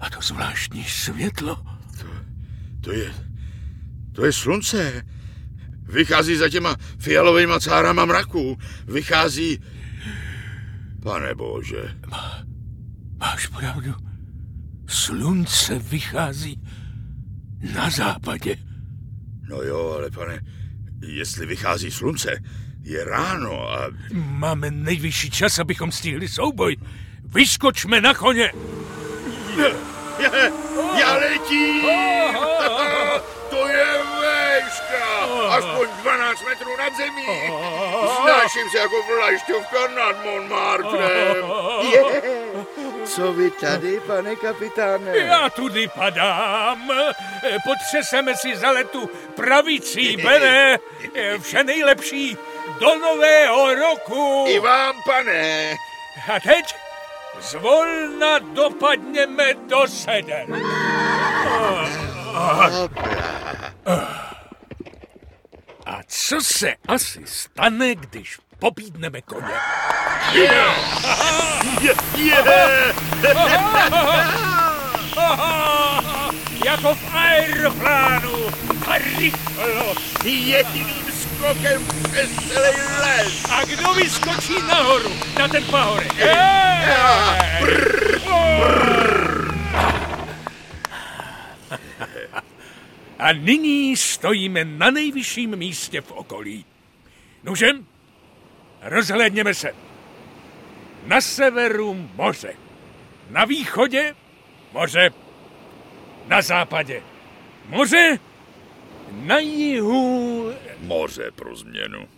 A to zvláštní světlo. To je slunce. Vychází za těma fialovejma cárama mraků. Vychází... Pane bože. Máš pravdu. Slunce vychází na západě. No jo, ale pane, jestli vychází slunce, je ráno a... Máme nejvyšší čas, abychom stihli souboj. Vyskočme na koně. Já letím! To je vejška! Aspoň 12 metrů nad zemí! Snáším se jako vlašťovka nad Montmartrem! Co vy tady, pane kapitáne? Já tudy padám. Potřeseme si za letu pravicí, Bene. Vše nejlepší do nového roku. I vám, pane. A teď zvolna dopadněme do seden. A co se asi stane, když pobídneme koně? Jako v aeroplánu a rychlost. Jediným skokem přes celý les. A kdo vyskočí nahoru, na ten pahorek? A nyní stojíme na nejvyšším místě v okolí. Nuže, rozhlédněme se. Na severu moře. Na východě moře. Na západě moře. Na jihu... Moře pro změnu.